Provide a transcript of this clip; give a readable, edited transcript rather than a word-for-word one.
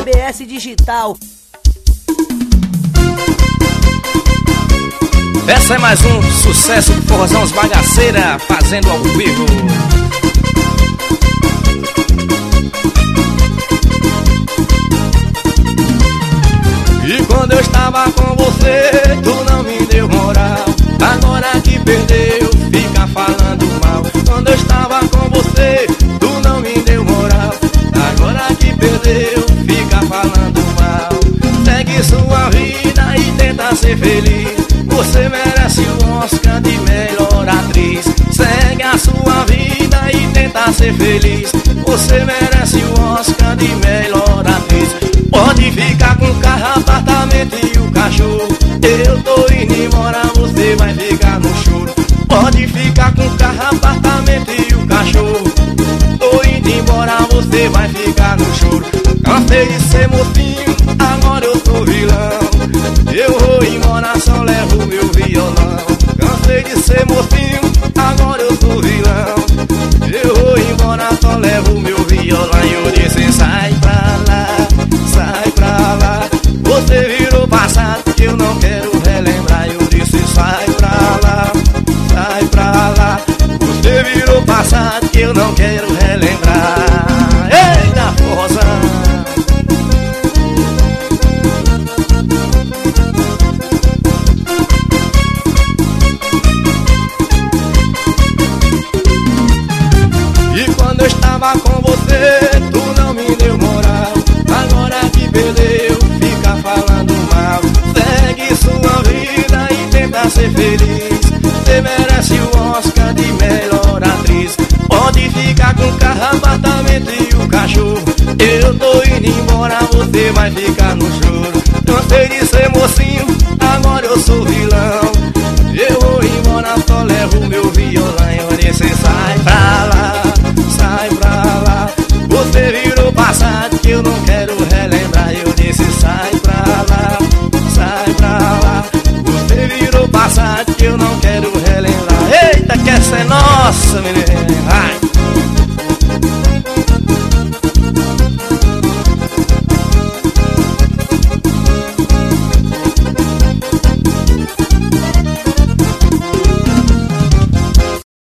JBS Digital. Essa é mais um sucesso do Forrozão Os Bagaceira, fazendo ao vivo. E quando eu estava com você, tu não me deu moral. Agora que perdeu, fica falando mal. Quando eu estava com você, tu não me deu moral. Agora que perdeu, fica falando mal. Segue sua vida e tenta ser feliz. Você merece o Oscar de melhor atriz. Segue a sua vida e tenta ser feliz. Você merece o Oscar de melhor atriz. Pode ficar com o carro, apartamento e o cachorro. Eu tô indo embora, você vai ficar no choro. Pode ficar com o carro, apartamento e o cachorro. Tô indo embora, você vai ficar no choro. Cansei de ser mocinho, agora eu sou vilão. Eu vou embora, só levo meu violão. Cansei de ser mocinho, agora eu sou vilão. Eu vou embora, só levo meu violão. E eu disse, sai pra lá, sai pra lá. Você virou passado que eu não quero relembrar. Eu disse, sai pra lá, sai pra lá. Você virou passado que eu não quero relembrar. Eita, forrozão! Quando eu estava com você, tu não me deu moral. Agora que perdeu, fica falando mal. Segue sua vida e tenta ser feliz. Você merece o Oscar de melhor atriz. Pode ficar com o carro, apartamento e o cachorro. Eu tô indo embora, você vai ficar no choro. Cansei de ser mocinho, agora eu sou vilão. Eu vou embora, só levo meu violão. Eu disse, sai pra lá, sai pra lá. Você virou passado que eu não quero relembrar. Eu disse, sai pra lá, sai pra lá. Você virou passado que eu não quero relembrar. Eita, que essa é nossa, menina. Vai.